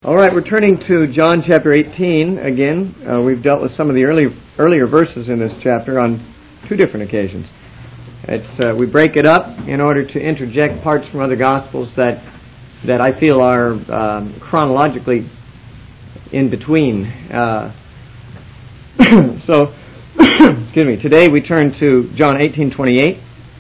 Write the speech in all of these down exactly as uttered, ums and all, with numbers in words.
All right, we're turning to John chapter eighteen again. Uh, we've dealt with some of the early, earlier verses in this chapter on two different occasions. It's uh, we break it up in order to interject parts from other Gospels that that I feel are um, chronologically in between. Uh, so, excuse me. Today we turn to John eighteen twenty-eight,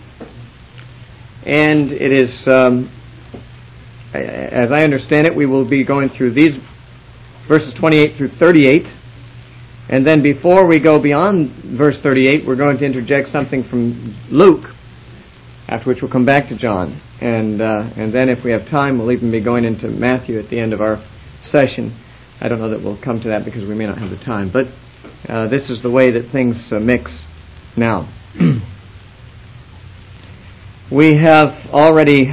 and it is. Um, As I understand it, we will be going through these verses twenty-eight through thirty-eight. And then before we go beyond verse thirty-eight, we're going to interject something from Luke, after which we'll come back to John. And uh, and then if we have time, we'll even be going into Matthew at the end of our session. I don't know that we'll come to that because we may not have the time. But uh, this is the way that things uh, mix now. We have already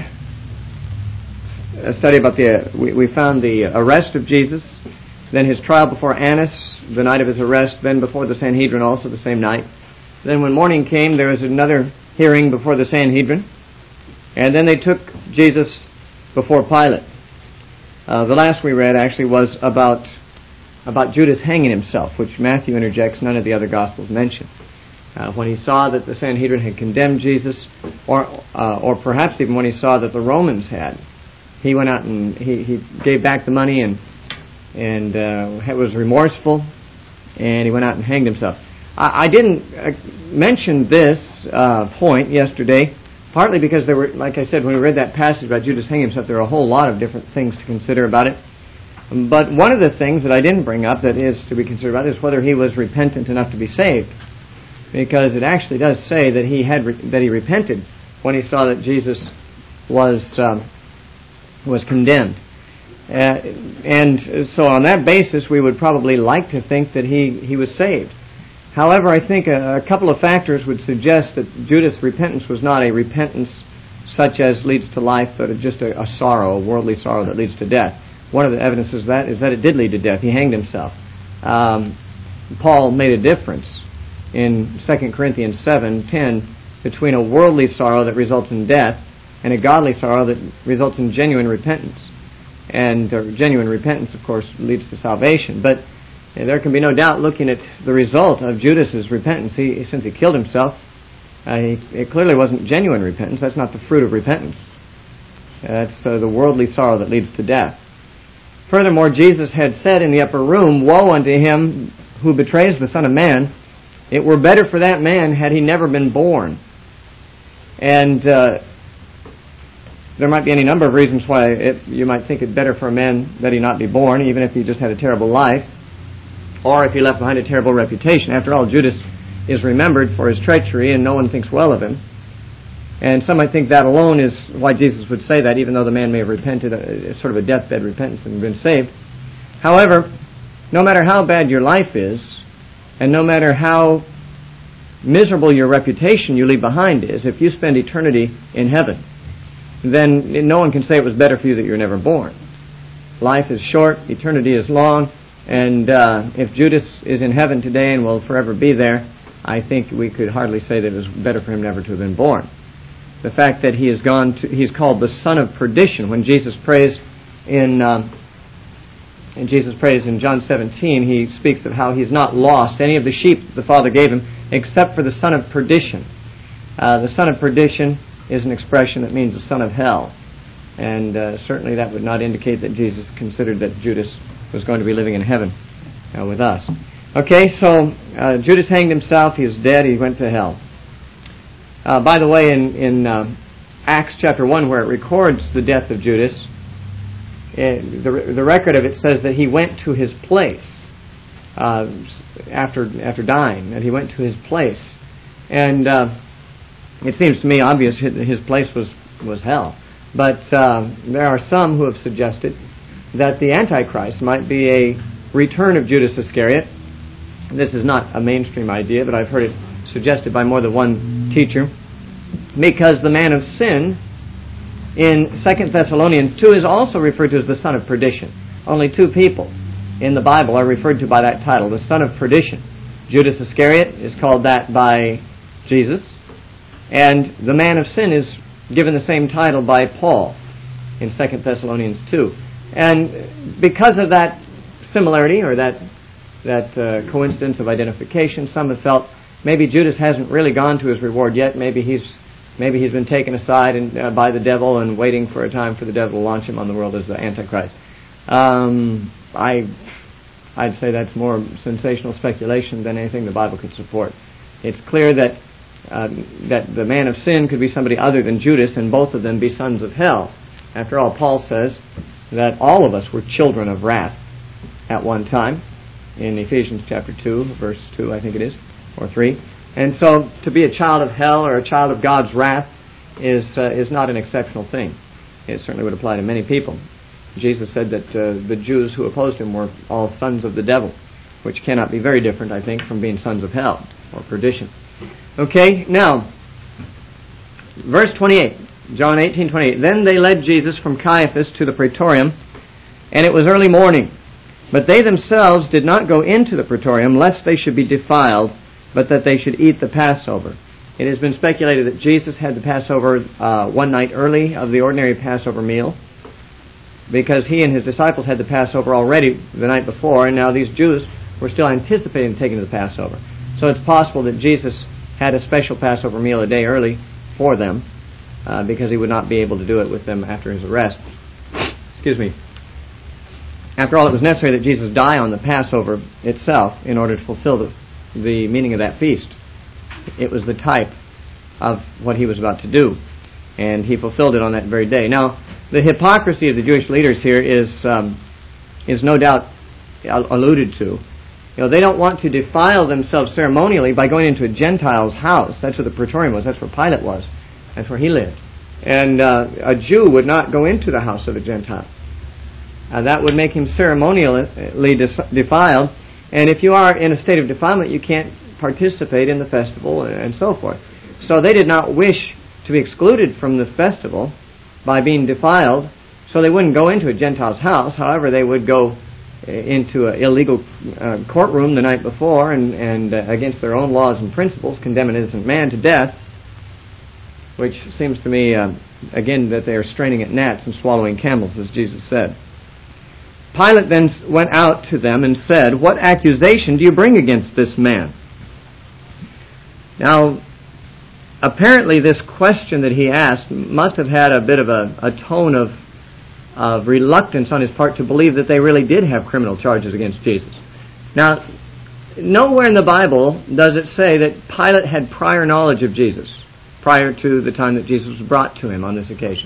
a study about the, uh, we, we found the arrest of Jesus, then his trial before Annas, the night of his arrest, then before the Sanhedrin also the same night. Then when morning came, there was another hearing before the Sanhedrin, and then they took Jesus before Pilate. Uh, the last we read actually was about, about Judas hanging himself, which Matthew interjects, none of the other Gospels mention. Uh, when he saw that the Sanhedrin had condemned Jesus, or, uh, or perhaps even when he saw that the Romans had, he went out and he, he gave back the money and and uh, was remorseful, and he went out and hanged himself. I, I didn't uh, mention this uh, point yesterday, partly because there were, like I said, when we read that passage about Judas hanging himself, there are a whole lot of different things to consider about it. But one of the things that I didn't bring up that is to be considered about is whether he was repentant enough to be saved, because it actually does say that he had re- that he repented when he saw that Jesus was. Um, was condemned. Uh, and so on that basis, we would probably like to think that he, he was saved. However, I think a, a couple of factors would suggest that Judas' repentance was not a repentance such as leads to life, but just a, a sorrow, a worldly sorrow that leads to death. One of the evidences of that is that it did lead to death. He hanged himself. Um, Paul made a difference in Second Corinthians seven ten between a worldly sorrow that results in death and a godly sorrow that results in genuine repentance. And uh, genuine repentance, of course, leads to salvation. But uh, there can be no doubt, looking at the result of Judas's repentance, he, since he killed himself, uh, he, it clearly wasn't genuine repentance. That's not the fruit of repentance. Uh, that's uh, the worldly sorrow that leads to death. Furthermore, Jesus had said in the upper room, "Woe unto him who betrays the Son of Man. It were better for that man had he never been born." And uh, there might be any number of reasons why it, you might think it better for a man that he not be born, even if he just had a terrible life, or if he left behind a terrible reputation. After all, Judas is remembered for his treachery, and no one thinks well of him. And some might think that alone is why Jesus would say that, even though the man may have repented, a, sort of a deathbed repentance, and been saved. However, no matter how bad your life is, and no matter how miserable your reputation you leave behind is, if you spend eternity in heaven, then no one can say it was better for you that you were never born. Life is short, eternity is long, and uh, if Judas is in heaven today and will forever be there, I think we could hardly say that it was better for him never to have been born. The fact that he has gone to, he's called the son of perdition. When Jesus prays in, um, and Jesus prays in John seventeen, he speaks of how he's not lost any of the sheep that the Father gave him, except for the son of perdition. Uh, the son of perdition is an expression that means the son of hell. And uh, certainly that would not indicate that Jesus considered that Judas was going to be living in heaven uh, with us. Okay, so uh, Judas hanged himself. He is dead. He went to hell. Uh, by the way, in, in uh, Acts chapter one, where it records the death of Judas, it, the, the record of it says that he went to his place uh, after, after dying, that he went to his place. And Uh, It seems to me obvious that his place was, was hell. But uh, there are some who have suggested that the Antichrist might be a return of Judas Iscariot. This is not a mainstream idea, but I've heard it suggested by more than one teacher. Because the man of sin in Second Thessalonians two is also referred to as the son of perdition. Only two people in the Bible are referred to by that title, the son of perdition. Judas Iscariot is called that by Jesus. And the man of sin is given the same title by Paul in Second Thessalonians two. And because of that similarity, or that that uh, coincidence of identification, some have felt maybe Judas hasn't really gone to his reward yet. Maybe he's maybe he's been taken aside and, uh, by the devil and waiting for a time for the devil to launch him on the world as the Antichrist. Um, I, I'd say that's more sensational speculation than anything the Bible could support. It's clear that uh, that the man of sin could be somebody other than Judas, and both of them be sons of hell. After all, Paul says that all of us were children of wrath at one time, in Ephesians chapter two, verse two, I think it is, or three. And so, to be a child of hell or a child of God's wrath is uh, is not an exceptional thing. It certainly would apply to many people. Jesus said that uh, the Jews who opposed him were all sons of the devil, which cannot be very different, I think, from being sons of hell or perdition. Okay, now, verse twenty-eight, John eighteen twenty-eight. Then they led Jesus from Caiaphas to the praetorium, and it was early morning. But they themselves did not go into the praetorium, lest they should be defiled, but that they should eat the Passover. It has been speculated that Jesus had the Passover uh, one night early of the ordinary Passover meal, because he and his disciples had the Passover already the night before, and now these Jews were still anticipating taking the Passover. So it's possible that Jesus had a special Passover meal a day early for them, uh, because he would not be able to do it with them after his arrest. Excuse me. After all, it was necessary that Jesus die on the Passover itself in order to fulfill the, the meaning of that feast. It was the type of what he was about to do, and he fulfilled it on that very day. Now, the hypocrisy of the Jewish leaders here is um, is no doubt alluded to. You know, they don't want to defile themselves ceremonially by going into a Gentile's house. That's where the praetorium was. That's where Pilate was. That's where he lived. And uh, a Jew would not go into the house of a Gentile. Uh, that would make him ceremonially defiled. And if you are in a state of defilement, you can't participate in the festival and so forth. So they did not wish to be excluded from the festival by being defiled, so they wouldn't go into a Gentile's house. However, they would go into an illegal uh, courtroom the night before and, and uh, against their own laws and principles, condemn an innocent man to death, which seems to me, uh, again, that they are straining at gnats and swallowing camels, as Jesus said. Pilate then went out to them and said, "What accusation do you bring against this man?" Now, apparently this question that he asked must have had a bit of a, a tone of, of reluctance on his part to believe that they really did have criminal charges against Jesus. Now, nowhere in the Bible does it say that Pilate had prior knowledge of Jesus prior to the time that Jesus was brought to him on this occasion.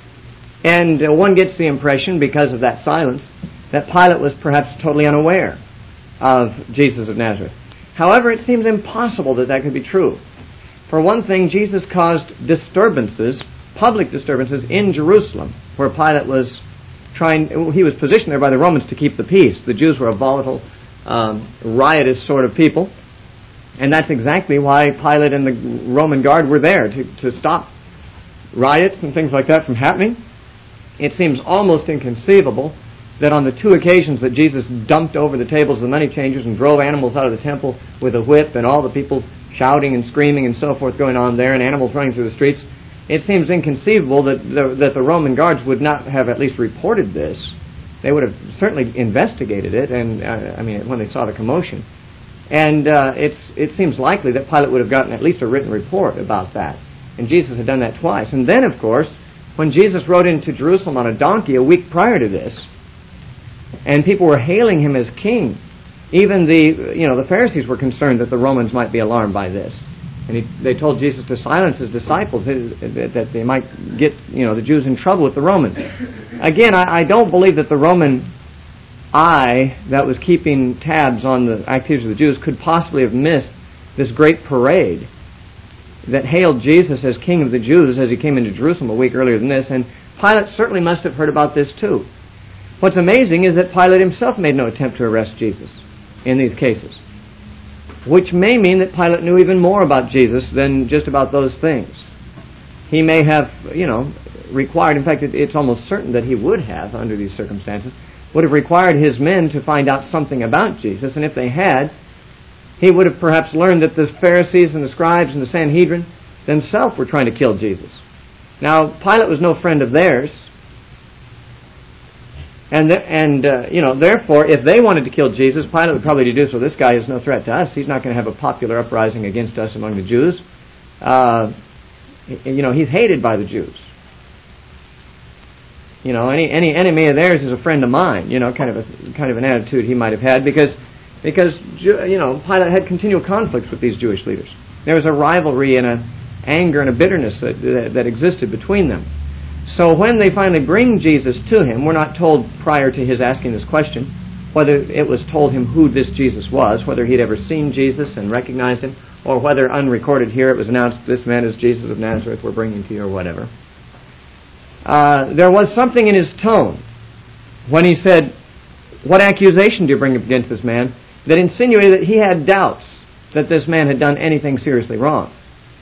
And uh, one gets the impression, because of that silence, that Pilate was perhaps totally unaware of Jesus of Nazareth. However, it seems impossible that that could be true. For one thing, Jesus caused disturbances, public disturbances, in Jerusalem, where Pilate was trying, he was positioned there by the Romans to keep the peace. The Jews were a volatile, um, riotous sort of people, and that's exactly why Pilate and the Roman guard were there, to, to stop riots and things like that from happening. It seems almost inconceivable that on the two occasions that Jesus dumped over the tables of the money changers and drove animals out of the temple with a whip, and all the people shouting and screaming and so forth going on there, and animals running through the streets, it seems inconceivable that the, that the Roman guards would not have at least reported this. They would have certainly investigated it, and uh, I mean, when they saw the commotion. And uh, it's, it seems likely that Pilate would have gotten at least a written report about that. And Jesus had done that twice. And then, of course, when Jesus rode into Jerusalem on a donkey a week prior to this, and people were hailing him as king, even the, you know, the Pharisees were concerned that the Romans might be alarmed by this. And he, they told Jesus to silence his disciples, that they might get, you know, the Jews in trouble with the Romans. Again, I, I don't believe that the Roman eye that was keeping tabs on the activities of the Jews could possibly have missed this great parade that hailed Jesus as King of the Jews as he came into Jerusalem a week earlier than this, and Pilate certainly must have heard about this too. What's amazing is that Pilate himself made no attempt to arrest Jesus in these cases, which may mean that Pilate knew even more about Jesus than just about those things. He may have, you know, required, in fact, it, it's almost certain that he would have, under these circumstances, would have required his men to find out something about Jesus, and if they had, he would have perhaps learned that the Pharisees and the scribes and the Sanhedrin themselves were trying to kill Jesus. Now, Pilate was no friend of theirs. And, th- and uh, you know, therefore, if they wanted to kill Jesus, Pilate would probably deduce, well, this guy is no threat to us. He's not going to have a popular uprising against us among the Jews. Uh, you know, he's hated by the Jews. You know, any any enemy of theirs is a friend of mine. You know, kind of a kind of an attitude he might have had because because you know Pilate had continual conflicts with these Jewish leaders. There was a rivalry and a anger and a bitterness that that, that existed between them. So when they finally bring Jesus to him, we're not told prior to his asking this question whether it was told him who this Jesus was, whether he'd ever seen Jesus and recognized him, or whether unrecorded here it was announced, this man is Jesus of Nazareth, we're bringing to you, or whatever. Uh, there was something in his tone when he said, what accusation do you bring against this man, that insinuated that he had doubts that this man had done anything seriously wrong.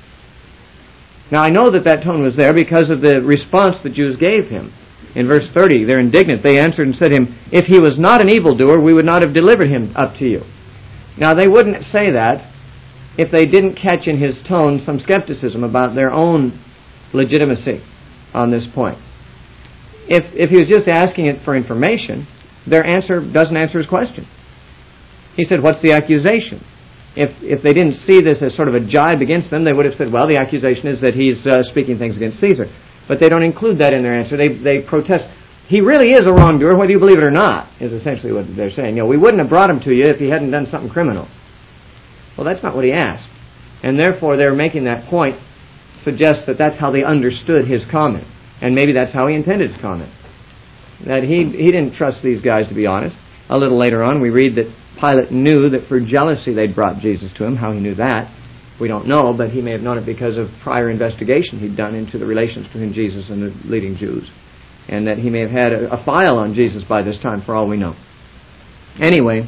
Now I know that that tone was there because of the response the Jews gave him. In verse thirty, they're indignant. They answered and said to him, if he was not an evildoer, we would not have delivered him up to you. Now they wouldn't say that if they didn't catch in his tone some skepticism about their own legitimacy on this point. If if he was just asking it for information, their answer doesn't answer his question. He said, what's the accusation? If if they didn't see this as sort of a jibe against them, they would have said, well, the accusation is that he's uh, speaking things against Caesar. But they don't include that in their answer. They they protest. He really is a wrongdoer, whether you believe it or not, is essentially what they're saying. You know, we wouldn't have brought him to you if he hadn't done something criminal. Well, that's not what he asked. And therefore, they're making that point suggests that that's how they understood his comment. And maybe that's how he intended his comment. That he he didn't trust these guys to be honest. A little later on, we read that Pilate knew that for jealousy they'd brought Jesus to him. How he knew that, we don't know, but he may have known it because of prior investigation he'd done into the relations between Jesus and the leading Jews. And that he may have had a, a file on Jesus by this time, for all we know. Anyway,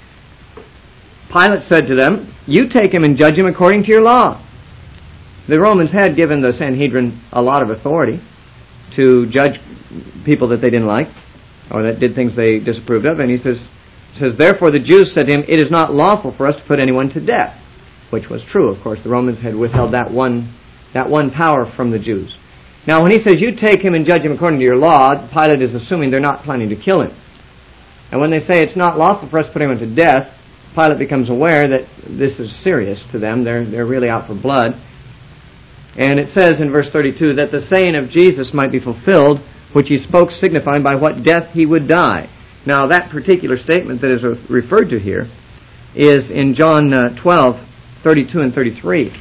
Pilate said to them, you take him and judge him according to your law. The Romans had given the Sanhedrin a lot of authority to judge people that they didn't like, or that did things they disapproved of. And he says, says, therefore the Jews said to him, it is not lawful for us to put anyone to death. Which was true, of course. The Romans had withheld that one, that one power from the Jews. Now when he says, you take him and judge him according to your law, Pilate is assuming they're not planning to kill him. And when they say it's not lawful for us to put anyone to death, Pilate becomes aware that this is serious to them. They're, they're really out for blood. And it says in verse thirty-two, that the saying of Jesus might be fulfilled, which he spoke signifying by what death he would die. Now that particular statement that is referred to here is in John uh, twelve, thirty-two and thirty-three.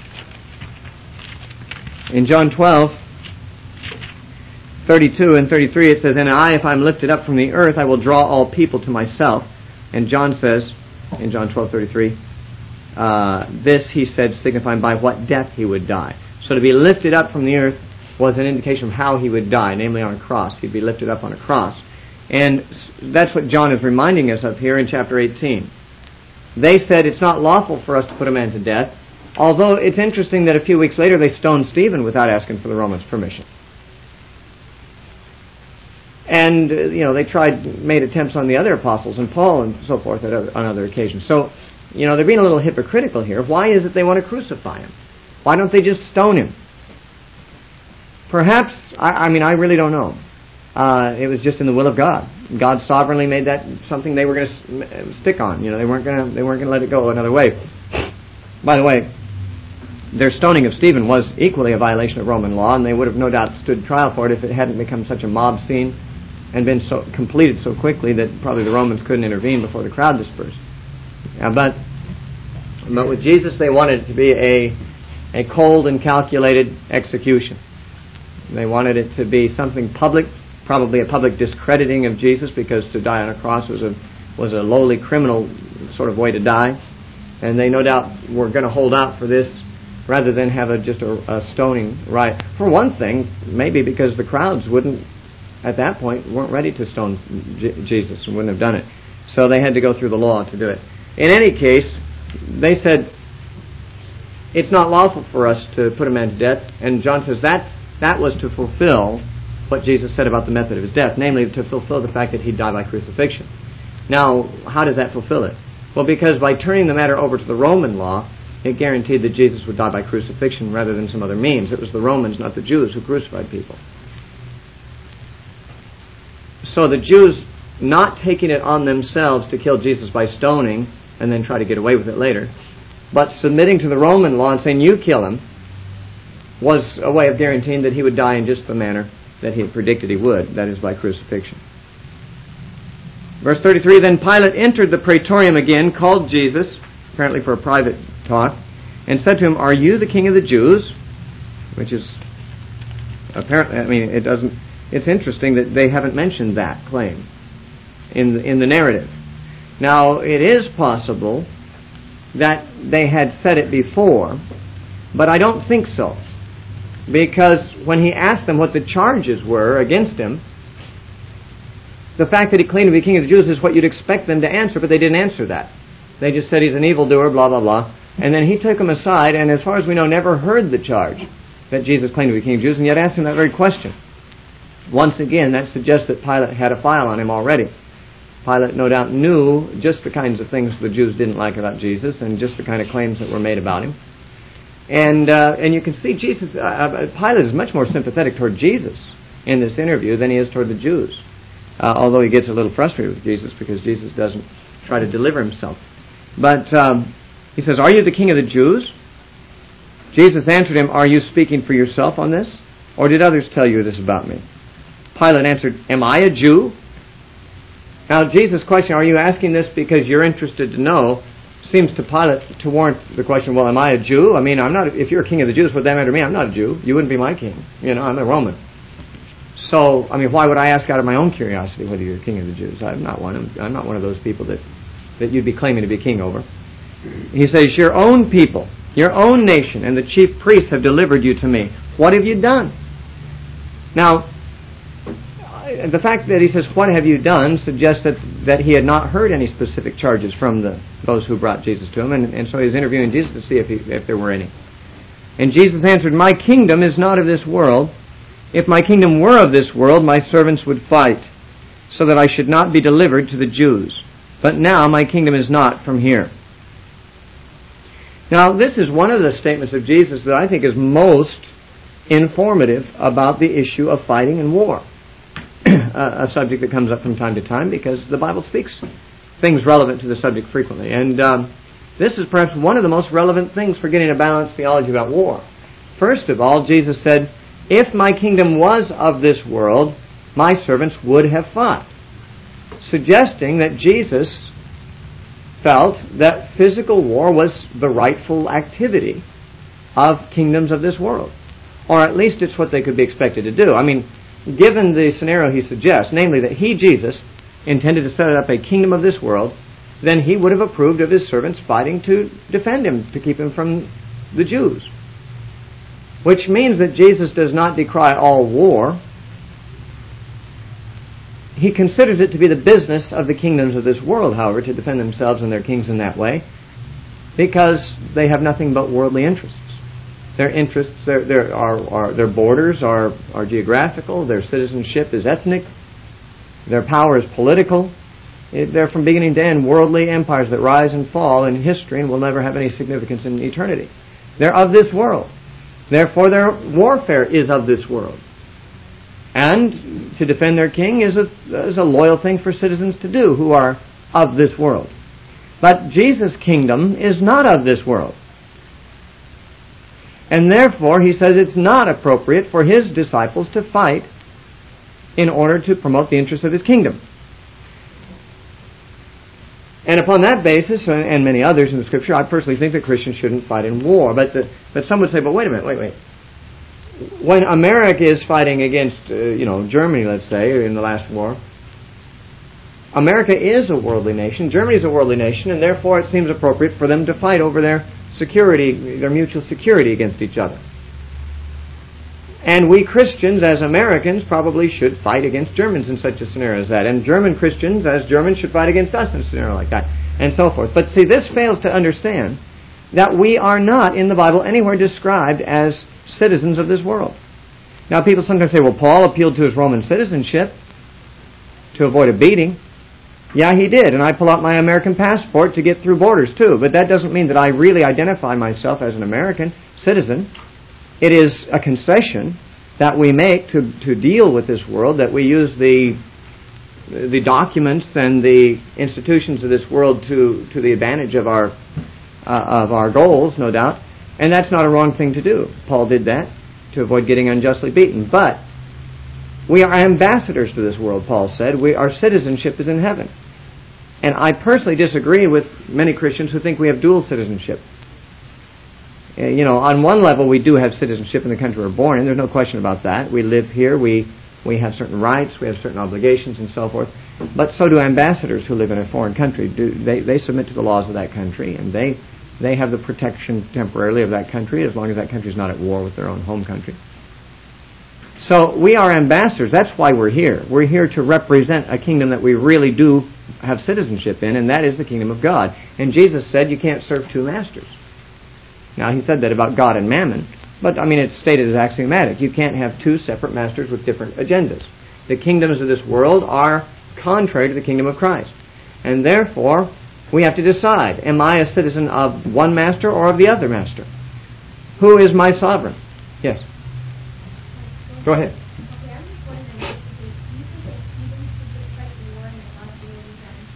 In John twelve, thirty-two and thirty-three it says, and I, if I'm lifted up from the earth, I will draw all people to myself. And John says, in John twelve, thirty-three, uh, this he said signifying by what death he would die. So to be lifted up from the earth was an indication of how he would die, namely on a cross. He'd be lifted up on a cross. And that's what John is reminding us of here in chapter eighteen. They said it's not lawful for us to put a man to death, although it's interesting that a few weeks later they stoned Stephen without asking for the Romans' permission. And, uh, you know, they tried, made attempts on the other apostles and Paul and so forth at other, on other occasions. So, you know, they're being a little hypocritical here. Why is it they want to crucify him? Why don't they just stone him? Perhaps, I, I mean, I really don't know. Uh, it was just in the will of God. God sovereignly made that something they were going to stick on. You know, they weren't going to they weren't going to let it go another way. By the way, their stoning of Stephen was equally a violation of Roman law, and they would have no doubt stood trial for it if it hadn't become such a mob scene and been so completed so quickly that probably the Romans couldn't intervene before the crowd dispersed. Uh, but but with Jesus, they wanted it to be a a cold and calculated execution. They wanted it to be something public, probably a public discrediting of Jesus, because to die on a cross was a was a lowly criminal sort of way to die. And they no doubt were going to hold out for this rather than have a just a, a stoning right. For one thing, maybe because the crowds wouldn't, at that point, weren't ready to stone J- Jesus and wouldn't have done it. So they had to go through the law to do it. In any case, they said, it's not lawful for us to put a man to death. And John says that's, that was to fulfill what Jesus said about the method of his death, namely to fulfill the fact that he'd die by crucifixion. Now, how does that fulfill it? Well, because by turning the matter over to the Roman law, it guaranteed that Jesus would die by crucifixion rather than some other means. It was the Romans, not the Jews, who crucified people. So the Jews not taking it on themselves to kill Jesus by stoning and then try to get away with it later, but submitting to the Roman law and saying, you kill him, was a way of guaranteeing that he would die in just the manner that he had predicted he would, that is, by crucifixion. Verse thirty-three, then Pilate entered the praetorium again, called Jesus, apparently for a private talk, and said to him, are you the king of the Jews? Which is, apparently, I mean, it doesn't, it's interesting that they haven't mentioned that claim in the, in the narrative. Now, it is possible that they had said it before, but I don't think so. Because when he asked them what the charges were against him, the fact that he claimed to be king of the Jews is what you'd expect them to answer, but they didn't answer that. They just said he's an evildoer, blah, blah, blah. And then he took them aside, and as far as we know, never heard the charge that Jesus claimed to be king of the Jews, and yet asked him that very question. Once again, that suggests that Pilate had a file on him already. Pilate no doubt knew just the kinds of things the Jews didn't like about Jesus, and just the kind of claims that were made about him. And uh, and you can see Jesus, uh, Pilate is much more sympathetic toward Jesus in this interview than he is toward the Jews. Uh, although he gets a little frustrated with Jesus because Jesus doesn't try to deliver himself. But um, he says, are you the king of the Jews? Jesus answered him, are you speaking for yourself on this? Or did others tell you this about me? Pilate answered, am I a Jew? Now Jesus' question, are you asking this because you're interested to know, seems to Pilate to warrant the question, well, am I a Jew? I mean, I'm not. If you're a king of the Jews, what does that matter to me? I'm not a Jew. You wouldn't be my king. You know, I'm a Roman. So, I mean, why would I ask out of my own curiosity whether you're a king of the Jews? I'm not one. I'm, I'm not one of those people that, that you'd be claiming to be king over. He says, your own people, your own nation, and the chief priests have delivered you to me. What have you done? Now, the fact that he says, what have you done, suggests that, that he had not heard any specific charges from the those who brought Jesus to him, and, and so he was interviewing Jesus to see if, he, if there were any. And Jesus answered, my kingdom is not of this world. If my kingdom were of this world, my servants would fight, so that I should not be delivered to the Jews. But now my kingdom is not from here. Now, this is one of the statements of Jesus that I think is most informative about the issue of fighting and war. A subject that comes up from time to time because the Bible speaks things relevant to the subject frequently. And um, this is perhaps one of the most relevant things for getting a balanced theology about war. First of all, Jesus said, if my kingdom was of this world, my servants would have fought. Suggesting that Jesus felt that physical war was the rightful activity of kingdoms of this world. Or at least it's what they could be expected to do. I mean, given the scenario he suggests, namely that he, Jesus, intended to set up a kingdom of this world, then he would have approved of his servants fighting to defend him, to keep him from the Jews. Which means that Jesus does not decry all war. He considers it to be the business of the kingdoms of this world, however, to defend themselves and their kings in that way, because they have nothing but worldly interests. Their interests, their, their, are, are, their borders are, are geographical, their citizenship is ethnic, their power is political. They're from beginning to end worldly empires that rise and fall in history and will never have any significance in eternity. They're of this world. Therefore, their warfare is of this world. And to defend their king is a, is a loyal thing for citizens to do who are of this world. But Jesus' kingdom is not of this world. And therefore, he says it's not appropriate for his disciples to fight in order to promote the interests of his kingdom. And upon that basis, and many others in the Scripture, I personally think that Christians shouldn't fight in war. But the, but some would say, but wait a minute, wait, wait. When America is fighting against, uh, you know, Germany, let's say, in the last war, America is a worldly nation, Germany is a worldly nation, and therefore it seems appropriate for them to fight over their security, their mutual security against each other. And we Christians, as Americans, probably should fight against Germans in such a scenario as that. And German Christians, as Germans, should fight against us in a scenario like that. And so forth. But see, this fails to understand that we are not, in the Bible, anywhere described as citizens of this world. Now, people sometimes say, well, Paul appealed to his Roman citizenship to avoid a beating. Yeah, he did. And I pull out my American passport to get through borders, too. But that doesn't mean that I really identify myself as an American citizen. It is a concession that we make to, to deal with this world, that we use the the documents and the institutions of this world to, to the advantage of our uh, of our goals, no doubt. And that's not a wrong thing to do. Paul did that to avoid getting unjustly beaten. But we are ambassadors to this world, Paul said. We, our citizenship is in heaven. And I personally disagree with many Christians who think we have dual citizenship. Uh, you know, on one level we do have citizenship in the country we're born in. There's no question about that. We live here. We we have certain rights. We have certain obligations and so forth. But so do ambassadors who live in a foreign country. Do, they, they submit to the laws of that country, and they They have the protection temporarily of that country as long as that country is not at war with their own home country. So we are ambassadors. That's why we're here. We're here to represent a kingdom that we really do have citizenship in, and that is the kingdom of God. And Jesus said you can't serve two masters. Now, he said that about God and mammon, but, I mean, it's stated as axiomatic. You can't have two separate masters with different agendas. The kingdoms of this world are contrary to the kingdom of Christ. And therefore, we have to decide, am I a citizen of one master or of the other master? Who is my sovereign? Yes. Go ahead. Okay, I'm just wondering, do you think that heathens should just fight the war and that God will be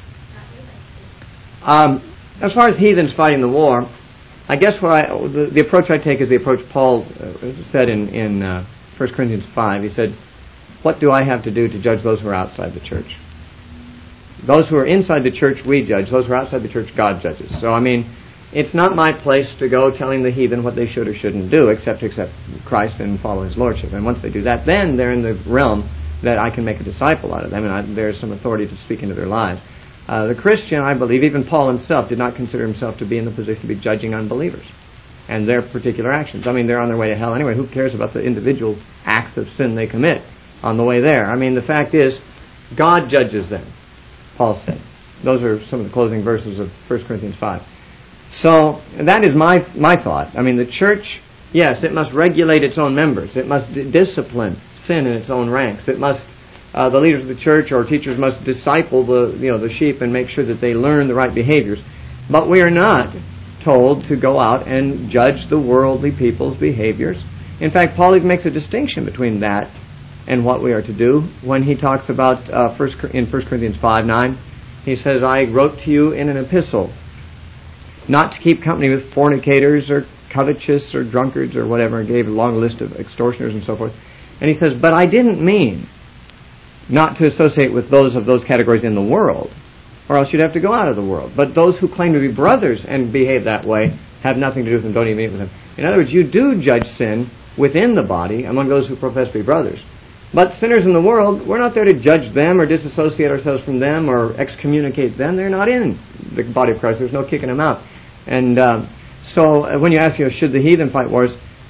done? Not really. Um, as far as heathens fighting the war, I guess what I, the, the approach I take is the approach Paul uh, said in, in uh, First Corinthians five. He said, what do I have to do to judge those who are outside the church? Those who are inside the church, we judge. Those who are outside the church, God judges. So, I mean, it's not my place to go telling the heathen what they should or shouldn't do, except to accept Christ and follow His Lordship. And once they do that, then they're in the realm that I can make a disciple out of them, and I, there's some authority to speak into their lives. Uh, the Christian, I believe, even Paul himself, did not consider himself to be in the position to be judging unbelievers and their particular actions. I mean, they're on their way to hell anyway. Who cares about the individual acts of sin they commit on the way there? I mean, the fact is, God judges them, Paul said. Those are some of the closing verses of First Corinthians five. So, that is my my thought. I mean, the church, yes, it must regulate its own members. It must d- discipline sin in its own ranks. It must, uh, the leaders of the church or teachers must disciple the you know the sheep and make sure that they learn the right behaviors. But we are not told to go out and judge the worldly people's behaviors. In fact, Paul even makes a distinction between that and what we are to do when he talks about uh, first, in First Corinthians five nine. He says, I wrote to you in an epistle not to keep company with fornicators or covetous or drunkards or whatever, and gave a long list of extortioners and so forth. And he says, but I didn't mean not to associate with those of those categories in the world, or else you'd have to go out of the world. But those who claim to be brothers and behave that way have nothing to do with them, don't even meet with them. In other words, you do judge sin within the body among those who profess to be brothers. But sinners in the world, we're not there to judge them or disassociate ourselves from them or excommunicate them. They're not in the body of Christ. There's no kicking them out. And uh, so uh, when you ask, you know, should the heathen fight wars,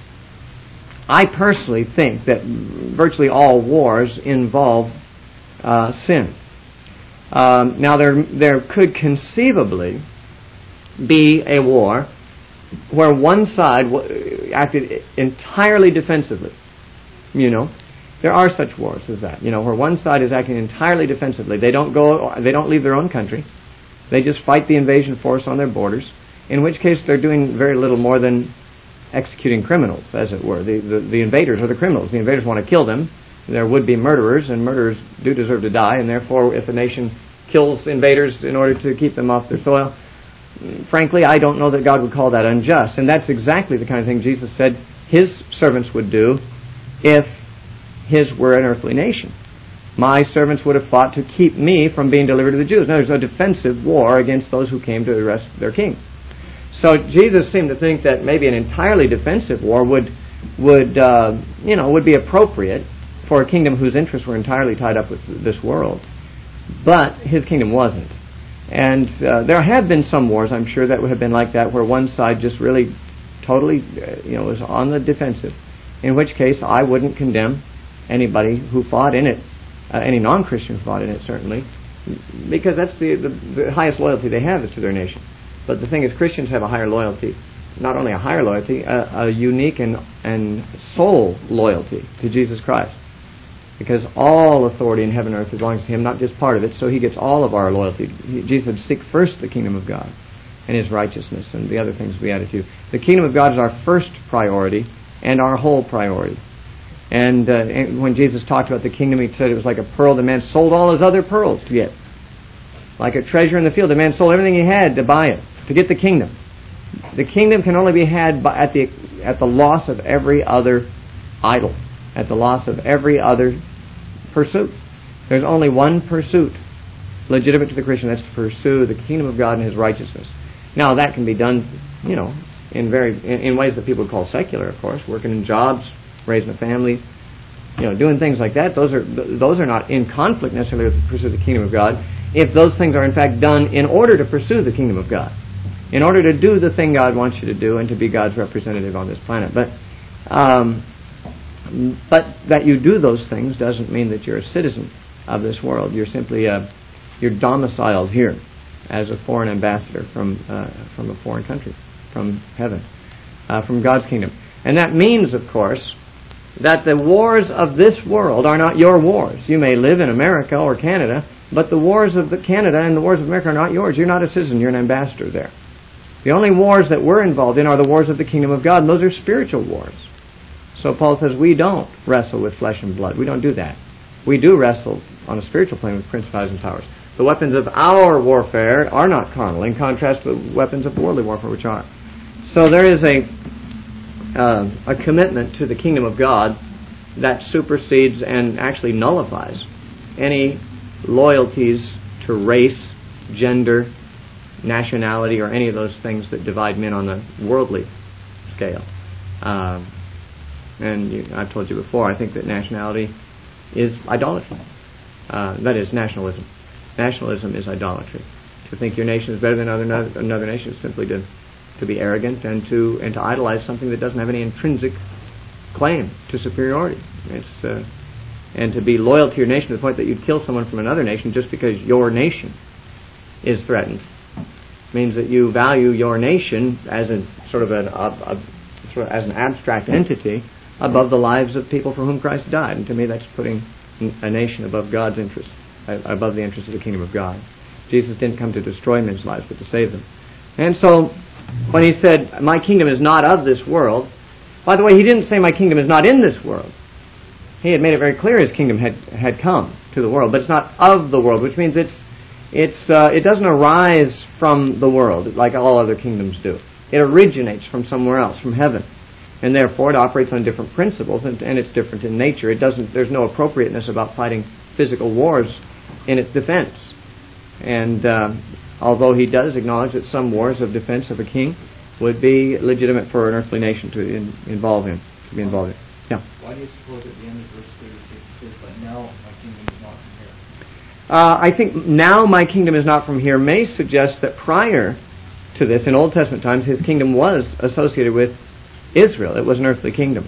I personally think that virtually all wars involve uh, sin. Um, now, there there could conceivably be a war where one side w- acted entirely defensively. You know, there are such wars as that. You know, where one side is acting entirely defensively. They don't go. They don't leave their own country. They just fight the invasion force on their borders. In which case, they're doing very little more than executing criminals, as it were. The, the the invaders are the criminals. The invaders want to kill them. There would be murderers, and murderers do deserve to die. And therefore, if a nation kills invaders in order to keep them off their soil, frankly, I don't know that God would call that unjust. And that's exactly the kind of thing Jesus said His servants would do if His were an earthly nation. My servants would have fought to keep me from being delivered to the Jews. Now, there's a defensive war against those who came to arrest their king. So Jesus seemed to think that maybe an entirely defensive war would, would uh, you know, would be appropriate for a kingdom whose interests were entirely tied up with this world. But His kingdom wasn't. And uh, there have been some wars, I'm sure, that would have been like that, where one side just really totally, uh, you know, was on the defensive. In which case, I wouldn't condemn anybody who fought in it, uh, any non-Christian who fought in it, certainly, because that's the, the, the highest loyalty they have is to their nation. But the thing is, Christians have a higher loyalty, not only a higher loyalty, a, a unique and, and sole loyalty to Jesus Christ. Because all authority in heaven and earth belongs to Him, not just part of it, so He gets all of our loyalty. He, Jesus said, seek first the kingdom of God and His righteousness, and the other things will be added to you. The kingdom of God is our first priority and our whole priority. And, uh, and when Jesus talked about the kingdom, he said it was like a pearl. The man sold all his other pearls to get. Like a treasure in the field. The man sold everything he had to buy it, to get the kingdom. The kingdom can only be had by, at the at the loss of every other idol, at the loss of every other pursuit. There's only one pursuit legitimate to the Christian, that's to pursue the kingdom of God and His righteousness. Now that can be done, you know, in very in, in ways that people would call secular, of course, working in jobs, raising a family, you know, doing things like that. Those are those are not in conflict necessarily with the pursuit of the kingdom of God, if those things are in fact done in order to pursue the kingdom of God, in order to do the thing God wants you to do and to be God's representative on this planet. But um, but that you do those things doesn't mean that you're a citizen of this world. You're simply a, you're domiciled here as a foreign ambassador from uh, from a foreign country, from heaven, uh, from God's kingdom. And that means, of course, that the wars of this world are not your wars. You may live in America or Canada, but the wars of the Canada and the wars of America are not yours. You're not a citizen. You're an ambassador there. The only wars that we're involved in are the wars of the kingdom of God, and those are spiritual wars. So Paul says we don't wrestle with flesh and blood. We don't do that. We do wrestle on a spiritual plane with principalities and powers. The weapons of our warfare are not carnal, in contrast to the weapons of worldly warfare, which are. So there is a uh, a commitment to the kingdom of God that supersedes and actually nullifies any loyalties to race, gender, nationality, or any of those things that divide men on the worldly scale. Uh, and you, I've told you before, I think that nationality is idolatry. Uh, that is nationalism. Nationalism is idolatry. To think your nation is better than another, another nation is simply to, to be arrogant and to and to idolize something that doesn't have any intrinsic claim to superiority. It's uh, and to be loyal to your nation to the point that you'd kill someone from another nation just because your nation is threatened means that you value your nation as a sort of an a, a, sort of as an abstract entity above the lives of people for whom Christ died. And to me, that's putting a nation above God's interests, above the interests of the kingdom of God. Jesus didn't come to destroy men's lives, but to save them. And so, when he said, my kingdom is not of this world, by the way, he didn't say my kingdom is not in this world. He had made it very clear his kingdom had had come to the world, but it's not of the world, which means it's it's uh, it doesn't arise from the world like all other kingdoms do. It originates from somewhere else, from heaven. And therefore it operates on different principles, and, and it's different in nature. It doesn't. There's no appropriateness about fighting physical wars in its defense. And uh, although he does acknowledge that some wars of defense of a king would be legitimate for an earthly nation to in, involve in, to be involved in. Yeah. Why do you suppose at the end of verse thirty-six it says, "But now my kingdom is not from here"? Uh, I think now my kingdom is not from here may suggest that prior to this, in Old Testament times, his kingdom was associated with Israel. It was an earthly kingdom.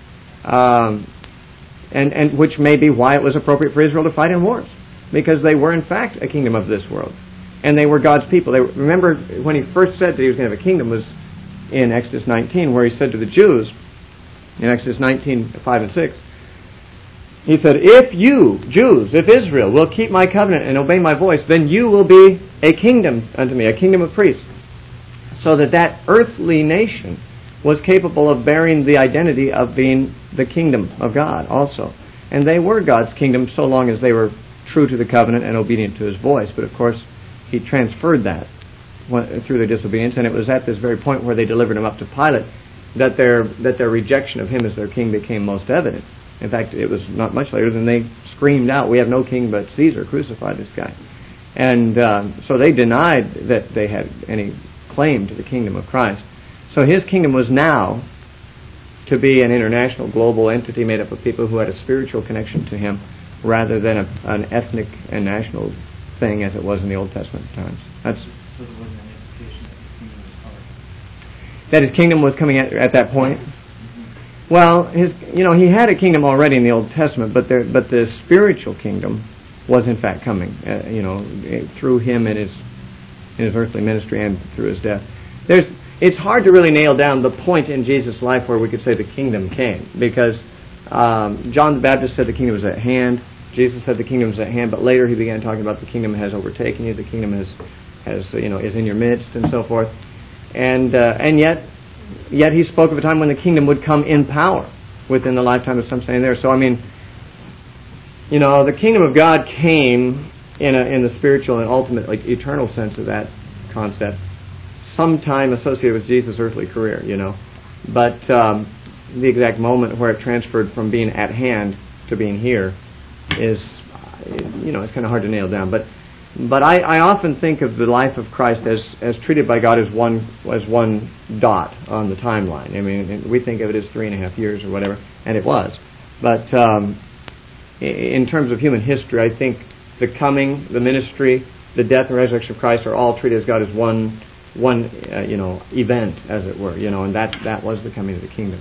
Um, and, and which may be why it was appropriate for Israel to fight in wars. Because they were in fact a kingdom of this world. And they were God's people. They were, remember when he first said that he was going to have a kingdom was in Exodus nineteen, where he said to the Jews, in Exodus nineteen, five and six, he said, if you, Jews, if Israel, will keep my covenant and obey my voice, then you will be a kingdom unto me, a kingdom of priests. So that that earthly nation was capable of bearing the identity of being the kingdom of God also. And they were God's kingdom so long as they were true to the covenant and obedient to his voice. But of course, he transferred that through their disobedience, and it was at this very point where they delivered him up to Pilate that their that their rejection of him as their king became most evident. In fact, it was not much later than they screamed out, "We have no king but Caesar, crucify this guy." And uh, so they denied that they had any claim to the kingdom of Christ. So his kingdom was now to be an international, global entity made up of people who had a spiritual connection to him rather than a, an ethnic and national thing as it was in the Old Testament times. That's, so there wasn't an indication that his kingdom was coming? That his kingdom was coming at, at that point? Mm-hmm. Well, his you know, he had a kingdom already in the Old Testament, but there, but the spiritual kingdom was in fact coming, uh, you know, through him in his in his earthly ministry and through his death. There's It's hard to really nail down the point in Jesus' life where we could say the kingdom came, because um, John the Baptist said the kingdom was at hand. Jesus said the kingdom was at hand, but later he began talking about the kingdom has overtaken you, the kingdom has, has you know, is in your midst, and so forth. And uh, and yet, yet he spoke of a time when the kingdom would come in power. within the lifetime of some saint there. So I mean, you know, the kingdom of God came in a, in the spiritual and ultimate, like eternal sense of that concept, sometime associated with Jesus' earthly career, you know. But um, the exact moment where it transferred from being at hand to being here is, you know, it's kind of hard to nail down. But but I, I often think of the life of Christ as, as treated by God as one as one dot on the timeline. I mean, we think of it as three and a half years or whatever, and it was. But um, in terms of human history, I think the coming, the ministry, the death and resurrection of Christ are all treated as God as one one uh, you know event, as it were, you know, and that that was the coming of the kingdom.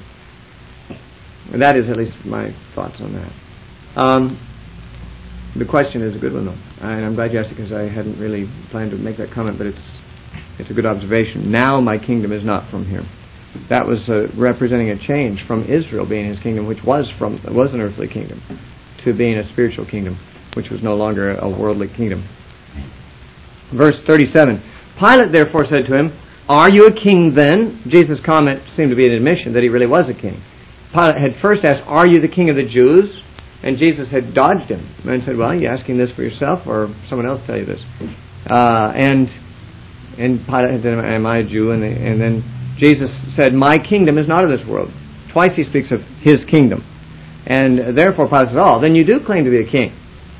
And that is at least my thoughts on that. Um, the question is a good one, though, and I'm glad you asked it because I hadn't really planned to make that comment, but it's it's a good observation. Now my kingdom is not from here. That was uh, representing a change from Israel being his kingdom, which was from was an earthly kingdom, to being a spiritual kingdom, which was no longer a worldly kingdom. Verse thirty-seven. Pilate therefore said to him, "Are you a king then?" Jesus' comment seemed to be an admission that he really was a king. Pilate had first asked, "Are you the king of the Jews?" And Jesus had dodged him and said, "Well, are you asking this for yourself or someone else tell you this?" Uh, and and Pilate had said, "Am I a Jew?" And, and then Jesus said, "My kingdom is not of this world." Twice he speaks of his kingdom. And therefore Pilate said, "Oh, then you do claim to be a king.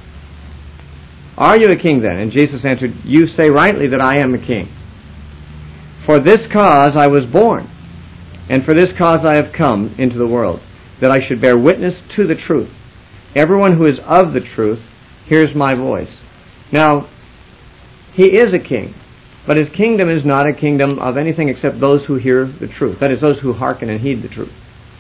Are you a king then?" And Jesus answered, "You say rightly that I am a king. For this cause I was born, and for this cause I have come into the world, that I should bear witness to the truth. Everyone who is of the truth hears my voice." Now, he is a king, but his kingdom is not a kingdom of anything except those who hear the truth. That is, those who hearken and heed the truth.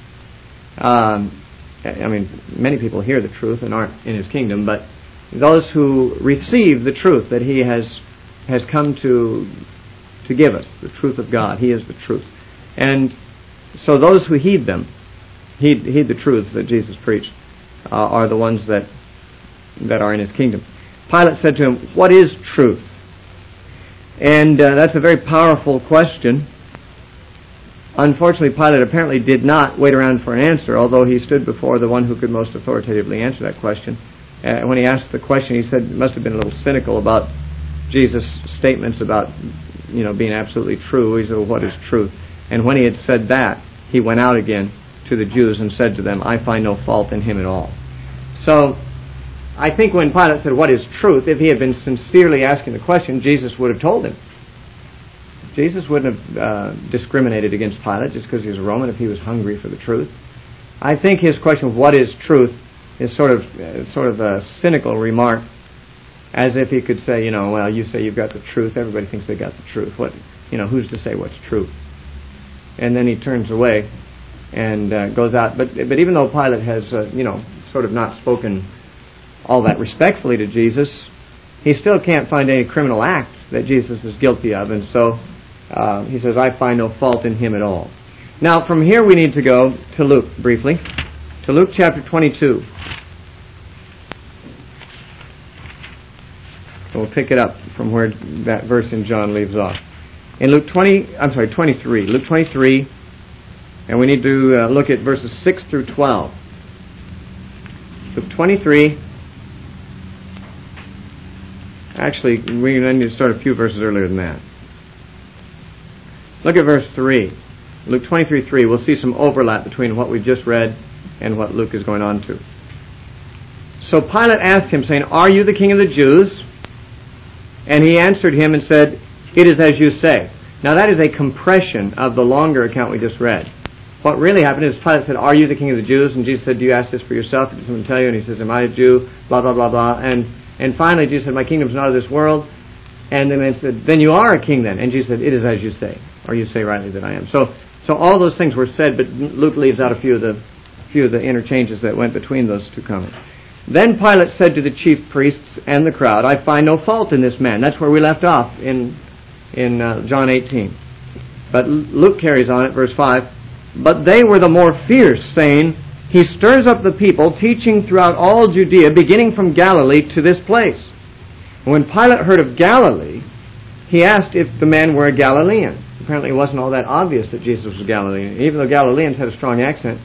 Um, I mean, many people hear the truth and aren't in his kingdom, but those who receive the truth that he has has come to to give us, the truth of God. He is the truth. And so those who heed them, heed, heed the truths that Jesus preached, uh, are the ones that that are in his kingdom. Pilate said to him, "What is truth?" And uh, that's a very powerful question. Unfortunately, Pilate apparently did not wait around for an answer, although he stood before the one who could most authoritatively answer that question. Uh, when he asked the question, he said he must have been a little cynical about Jesus' statements about, you know, being absolutely true. He said, "Well, what is truth?" And when he had said that, he went out again to the Jews and said to them, "I find no fault in him at all." So, I think when Pilate said, "What is truth?" if he had been sincerely asking the question, Jesus would have told him. Jesus wouldn't have uh, discriminated against Pilate just because he was a Roman if he was hungry for the truth. I think his question of what is truth is sort of uh, sort of a cynical remark, as if he could say, you know, well, you say you've got the truth, everybody thinks they got the truth. What, you know, who's to say what's true? And then he turns away and uh, goes out. But but even though Pilate has, uh, you know, sort of not spoken all that respectfully to Jesus, he still can't find any criminal act that Jesus is guilty of, and so uh, he says, "I find no fault in him at all." Now, from here we need to go to Luke briefly, to Luke chapter twenty-two. We'll pick it up from where that verse in John leaves off. In Luke twenty, I'm sorry, twenty-three, Luke twenty-three, and we need to uh, look at verses six through twelve. Luke twenty-three. Actually, we need to start a few verses earlier than that. Look at verse three. Luke twenty-three three. We'll see some overlap between what we just read and what Luke is going on to. So Pilate asked him, saying, "Are you the king of the Jews?" And he answered him and said, "It is as you say." Now that is a compression of the longer account we just read. What really happened is Pilate said, "Are you the king of the Jews?" And Jesus said, "Do you ask this for yourself? Did someone tell you?" And he says, "Am I a Jew?" Blah, blah, blah, blah. And and finally Jesus said, "My kingdom is not of this world." And then they said, "Then you are a king then." And Jesus said, "It is as you say, or you say rightly that I am." So so all those things were said, but Luke leaves out a few of the few of the interchanges that went between those two comments. Then Pilate said to the chief priests and the crowd, "I find no fault in this man." That's where we left off in in uh, John eighteen. But Luke carries on at verse five. "But they were the more fierce, saying, 'He stirs up the people, teaching throughout all Judea, beginning from Galilee to this place.' And when Pilate heard of Galilee, he asked if the man were a Galilean." Apparently it wasn't all that obvious that Jesus was a Galilean. Even though Galileans had a strong accent,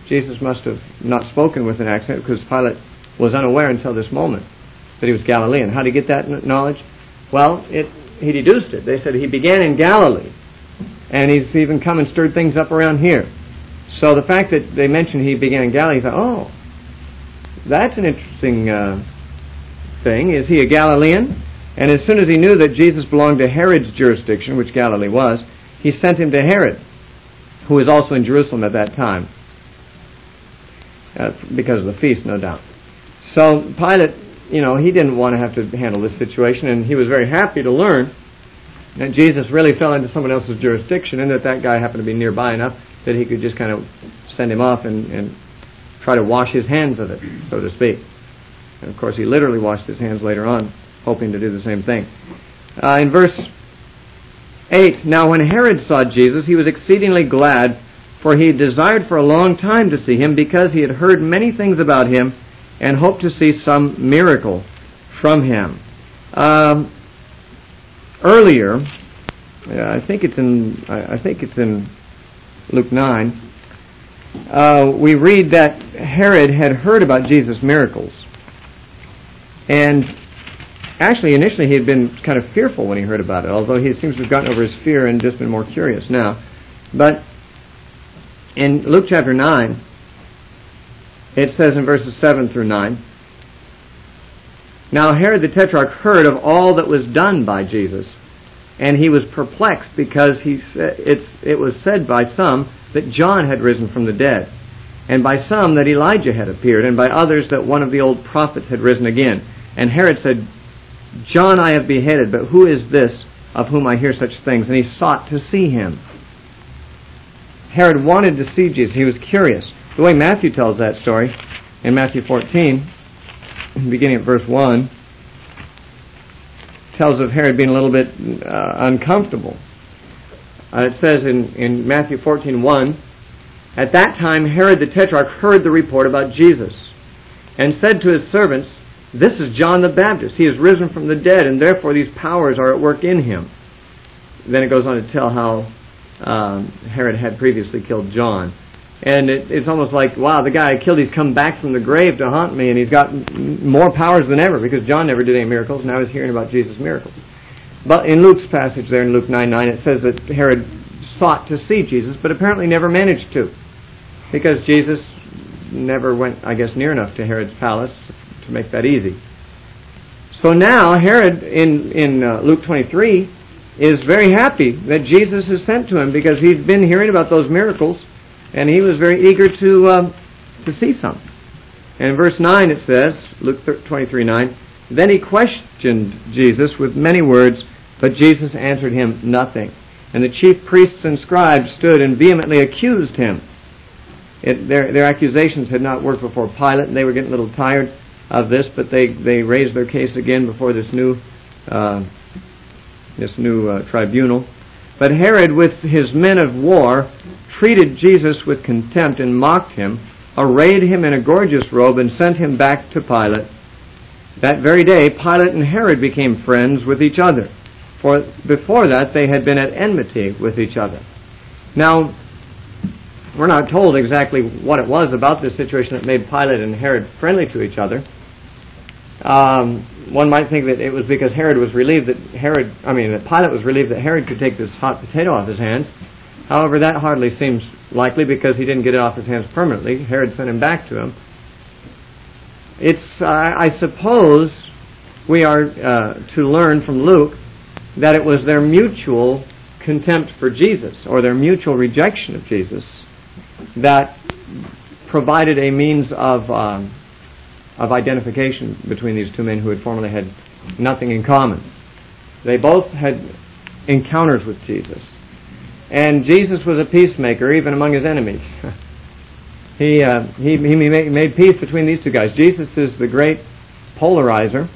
Jesus must have not spoken with an accent because Pilate was unaware until this moment that he was Galilean. How did he get that knowledge? Well, it, he deduced it. They said he began in Galilee, and he's even come and stirred things up around here. So the fact that they mentioned he began in Galilee, he thought, oh, that's an interesting uh, thing. Is he a Galilean? And as soon as he knew that Jesus belonged to Herod's jurisdiction, which Galilee was, he sent him to Herod, who was also in Jerusalem at that time, uh, because of the feast, no doubt. So Pilate, you know, he didn't want to have to handle this situation, and he was very happy to learn that Jesus really fell into someone else's jurisdiction, and that that guy happened to be nearby enough that he could just kind of send him off and, and try to wash his hands of it, so to speak. And of course, he literally washed his hands later on, hoping to do the same thing. Uh, in verse eight, now when Herod saw Jesus, he was exceedingly glad, for he had desired for a long time to see him, because he had heard many things about him, and hoped to see some miracle from him. Um, earlier, yeah, I think it's in I, I think it's in Luke nine. Uh, we read that Herod had heard about Jesus' miracles, and actually, initially, he had been kind of fearful when he heard about it, although he seems to have gotten over his fear and just been more curious now. But in Luke chapter nine, it says in verses seven through nine, now Herod the Tetrarch heard of all that was done by Jesus, and he was perplexed, because he sa- it's, it was said by some that John had risen from the dead, and by some that Elijah had appeared, and by others that one of the old prophets had risen again. And Herod said, John I have beheaded, but who is this of whom I hear such things? And he sought to see him. Herod wanted to see Jesus. He was curious. The way Matthew tells that story, in Matthew fourteen, beginning at verse one, tells of Herod being a little bit uh, uncomfortable. Uh, it says in, in Matthew fourteen one, at that time Herod the Tetrarch heard the report about Jesus, and said to his servants, this is John the Baptist. He is risen from the dead, and therefore these powers are at work in him. Then it goes on to tell how um, Herod had previously killed John. And it, it's almost like, wow, the guy I killed, he's come back from the grave to haunt me, and he's got m- more powers than ever, because John never did any miracles, and I was hearing about Jesus' miracles. But in Luke's passage there, in Luke nine nine, it says that Herod sought to see Jesus, but apparently never managed to, because Jesus never went, I guess, near enough to Herod's palace to make that easy. So now Herod, in, in uh, Luke twenty-three, is very happy that Jesus is sent to him, because he's been hearing about those miracles, and he was very eager to um, to see some. And in verse nine it says, Luke twenty-three nine, then he questioned Jesus with many words, but Jesus answered him nothing. And the chief priests and scribes stood and vehemently accused him. It, their, their accusations had not worked before Pilate, and they were getting a little tired of this, but they, they raised their case again before this new uh, this new uh, tribunal. But Herod, with his men of war, treated Jesus with contempt and mocked him, arrayed him in a gorgeous robe, and sent him back to Pilate. That very day, Pilate and Herod became friends with each other, for before that they had been at enmity with each other. Now, we're not told exactly what it was about this situation that made Pilate and Herod friendly to each other. Um, one might think that it was because Herod was relieved that Herod, I mean, that Pilate was relieved that Herod could take this hot potato off his hands. However, that hardly seems likely, because he didn't get it off his hands permanently. Herod sent him back to him. It's, uh, I suppose, we are uh, to learn from Luke that it was their mutual contempt for Jesus, or their mutual rejection of Jesus, that provided a means of um, of identification between these two men who had formerly had nothing in common. They both had encounters with Jesus. And Jesus was a peacemaker even among his enemies. he, uh, he he made peace between these two guys. Jesus is the great polarizer.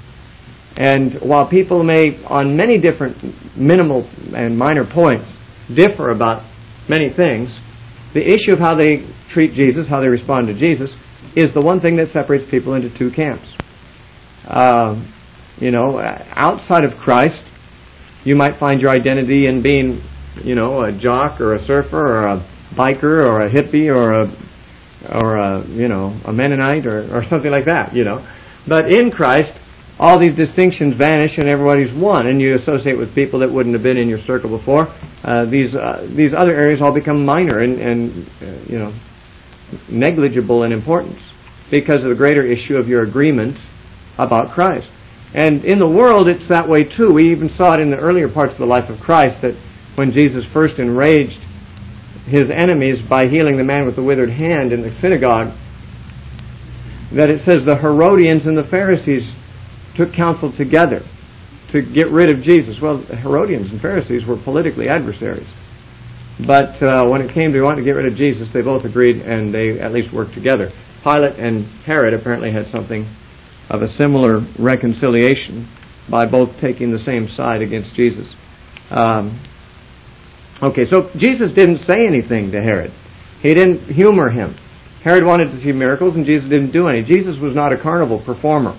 And while people may, on many different minimal and minor points, differ about many things, the issue of how they treat Jesus, how they respond to Jesus, is the one thing that separates people into two camps. Uh, you know, outside of Christ, you might find your identity in being, you know, a jock or a surfer or a biker or a hippie or a or a, you know, a Mennonite or, or something like that, you know. But in Christ, all these distinctions vanish and everybody's one, and you associate with people that wouldn't have been in your circle before. Uh, these uh, these other areas all become minor and, and uh, you know, negligible in importance because of the greater issue of your agreement about Christ. And in the world, it's that way too. We even saw it in the earlier parts of the life of Christ, that when Jesus first enraged his enemies by healing the man with the withered hand in the synagogue, that it says the Herodians and the Pharisees took counsel together to get rid of Jesus. Well, the Herodians and Pharisees were politically adversaries. But uh, when it came to wanting to get rid of Jesus, they both agreed and they at least worked together. Pilate and Herod apparently had something of a similar reconciliation by both taking the same side against Jesus. Um, okay, so Jesus didn't say anything to Herod. He didn't humor him. Herod wanted to see miracles and Jesus didn't do any. Jesus was not a carnival performer.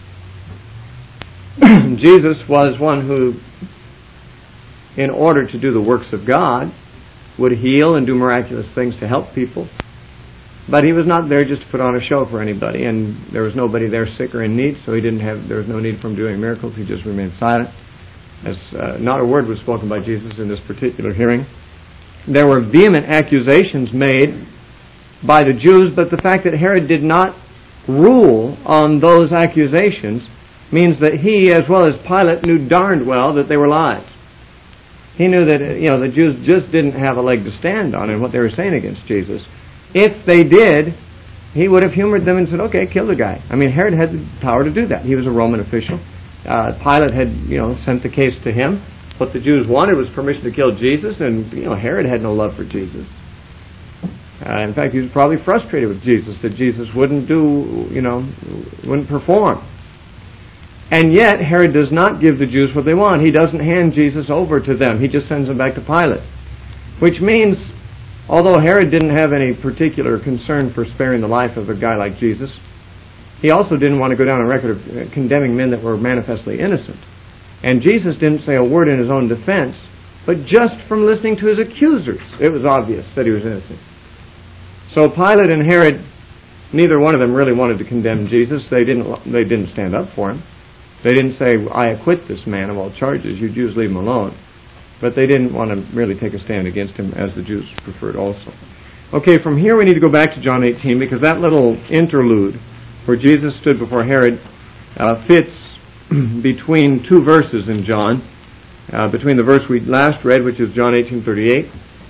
Jesus was one who, in order to do the works of God, would heal and do miraculous things to help people. But he was not there just to put on a show for anybody, and there was nobody there sick or in need, so he didn't have. There was no need for him doing miracles. He just remained silent. As uh, not a word was spoken by Jesus in this particular hearing. There were vehement accusations made by the Jews, but the fact that Herod did not rule on those accusations means that he, as well as Pilate, knew darned well that they were lies. He knew that, you know, the Jews just didn't have a leg to stand on in what they were saying against Jesus. If they did, he would have humored them and said, okay, kill the guy. I mean, Herod had the power to do that. He was a Roman official. Uh, Pilate had, you know, sent the case to him. What the Jews wanted was permission to kill Jesus, and, you know, Herod had no love for Jesus. Uh, in fact, he was probably frustrated with Jesus, that Jesus wouldn't do, you know, wouldn't perform. And yet, Herod does not give the Jews what they want. He doesn't hand Jesus over to them. He just sends them back to Pilate. Which means, although Herod didn't have any particular concern for sparing the life of a guy like Jesus, he also didn't want to go down a record of condemning men that were manifestly innocent. And Jesus didn't say a word in his own defense, but just from listening to his accusers, it was obvious that he was innocent. So Pilate and Herod, neither one of them really wanted to condemn Jesus. They didn't, they didn't stand up for him. They didn't say, I acquit this man of all charges. You Jews leave him alone. But they didn't want to really take a stand against him, as the Jews preferred also. Okay, from here we need to go back to John eighteen, because that little interlude where Jesus stood before Herod uh, fits between two verses in John, uh, between the verse we last read, which is John eighteen thirty-eight,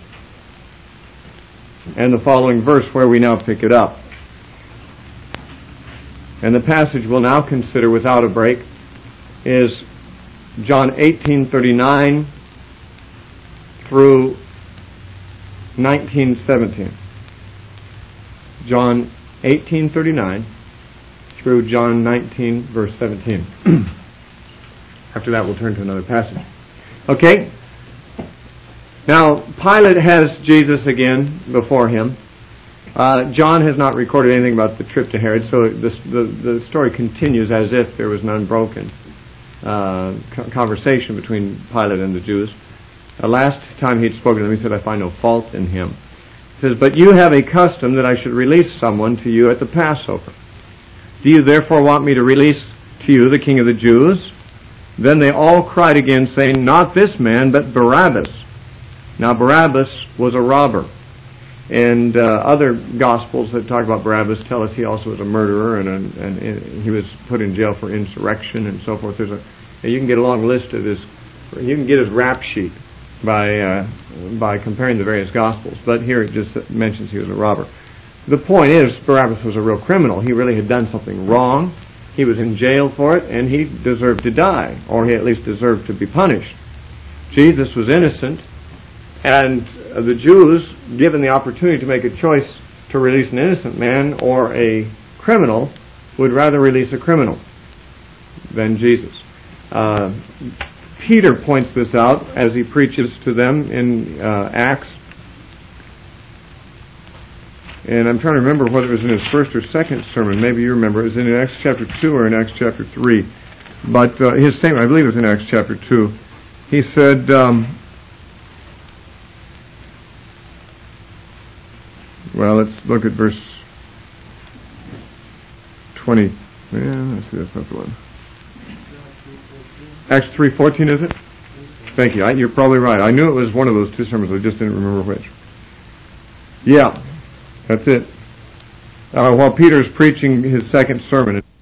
and the following verse where we now pick it up. And the passage we'll now consider without a break is John eighteen thirty-nine through nineteen seventeen. John eighteen thirty-nine through John nineteen verse seventeen. After that we'll turn to another passage. Okay? Now, Pilate has Jesus again before him. Uh, John has not recorded anything about the trip to Herod, so this, the, the story continues as if there was an unbroken uh, conversation between Pilate and the Jews. The last time he'd spoken to them, he said, I find no fault in him. He says, but you have a custom that I should release someone to you at the Passover. Do you therefore want me to release to you the King of the Jews? Then they all cried again, saying, not this man, but Barabbas. Now Barabbas was a robber. And uh, other Gospels that talk about Barabbas tell us he also was a murderer, and, a, and he was put in jail for insurrection and so forth. There's a, you can get a long list of his, you can get his rap sheet by uh, by comparing the various Gospels, but here it just mentions he was a robber. The point is, Barabbas was a real criminal. He really had done something wrong. He was in jail for it, and he deserved to die, or he at least deserved to be punished. Jesus was innocent, and the Jews, given the opportunity to make a choice to release an innocent man or a criminal, would rather release a criminal than Jesus. Uh, Peter points this out as he preaches to them in uh, Acts. And I'm trying to remember whether it was in his first or second sermon. Maybe you remember. It was in Acts chapter two or in Acts chapter three. But uh, his statement, I believe it was in Acts chapter two. He said, um, well, let's look at verse twenty. Yeah, let's see, that's not the one. Acts three fourteen, is it? Thank you. I, you're probably right. I knew it was one of those two sermons. I just didn't remember which. Yeah, that's it. Uh, while Peter's preaching his second sermon.